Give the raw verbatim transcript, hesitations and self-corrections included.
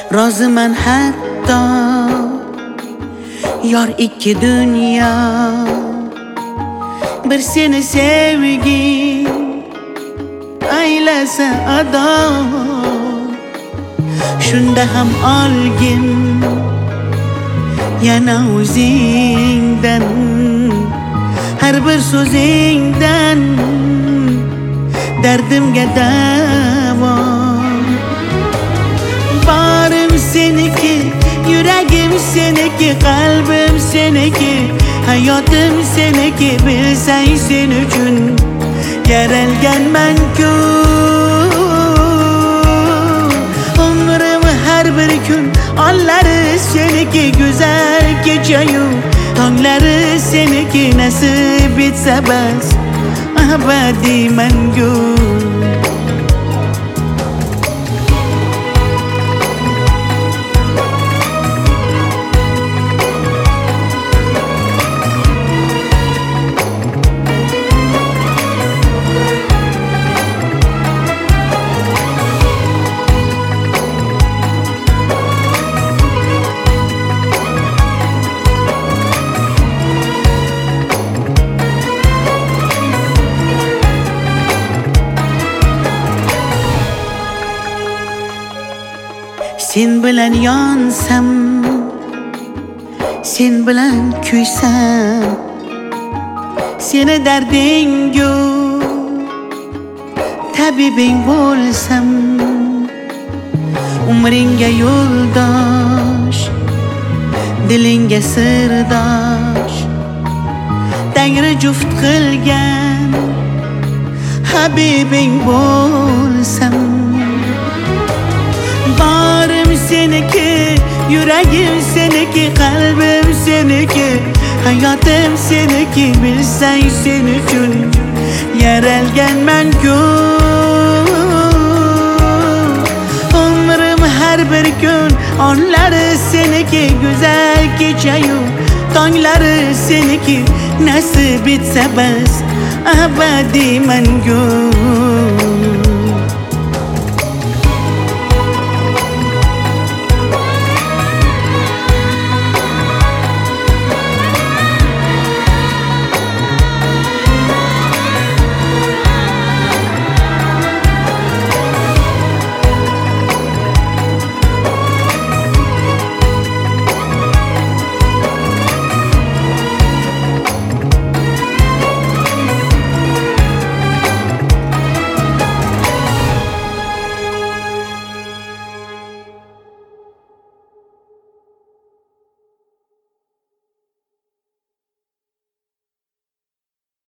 roziman hatto yor ikki dunyo, bir seni sevgi aylasa ado. Shunda ham olgin yana o'zingdan, har bir so'zingdan dardimga davo. Borim seniki, yuragim seniki, qalbim seniki, hayotim seniki. Bilsang sen uchun yaralganman-ku. Umrim har bir kun onlari seniki, go'zal kechayu tonglari seniki. Nasib etsa bas abadiy mangu. Sen bilan yonsam, sen bilan kuysam, seni dardingu tabibing bo'lsam, umringga yo'ldosh, dilingga sirdosh, Tangri juft qilgan habibing bo'lsam. Borim seniki, yuragim seniki, qalbim seniki, hayotim seniki. Bilsang sen uchun yaralganman-ku. Umrim har bir kun onlari seniki, go'zal kechayu tonglari seniki. Nasib etsa bas abadiy mangu.